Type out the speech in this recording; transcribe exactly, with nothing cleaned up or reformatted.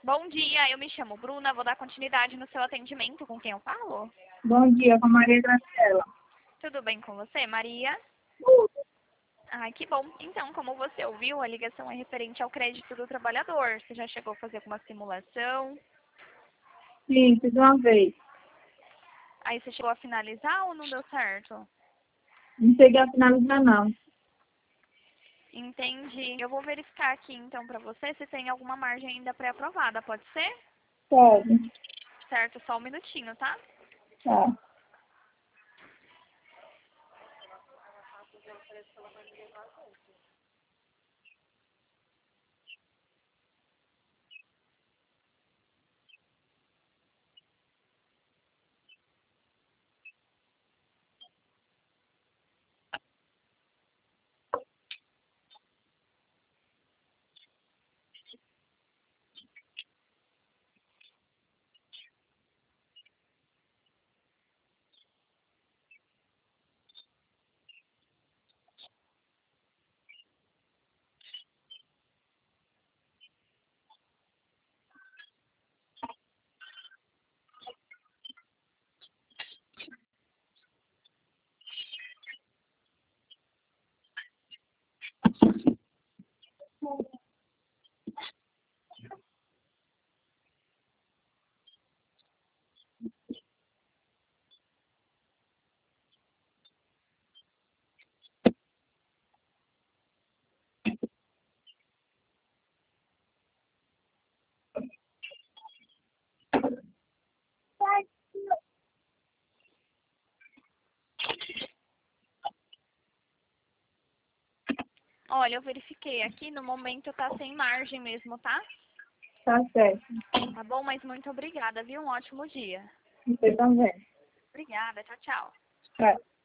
Bom dia, eu me chamo Bruna, vou dar continuidade no seu atendimento. Com quem eu falo? Bom dia, com a Maria Graciela. Tudo bem com você, Maria? Tudo. Ai, que bom. Então, como você ouviu, a ligação é referente ao crédito do trabalhador. Você já chegou a fazer alguma simulação? Sim, fiz uma vez. Aí você chegou a finalizar ou não deu certo? Não cheguei a finalizar, não. Entendi. Eu vou verificar aqui, então, para você se tem alguma margem ainda pré-aprovada, pode ser? Pode. Certo, só um minutinho, tá? Tá. Olha, eu verifiquei aqui, no momento tá sem margem mesmo, tá? Tá certo. Tá bom, mas muito obrigada, viu? Um ótimo dia. Você também. Obrigada, tchau, tchau. Tá.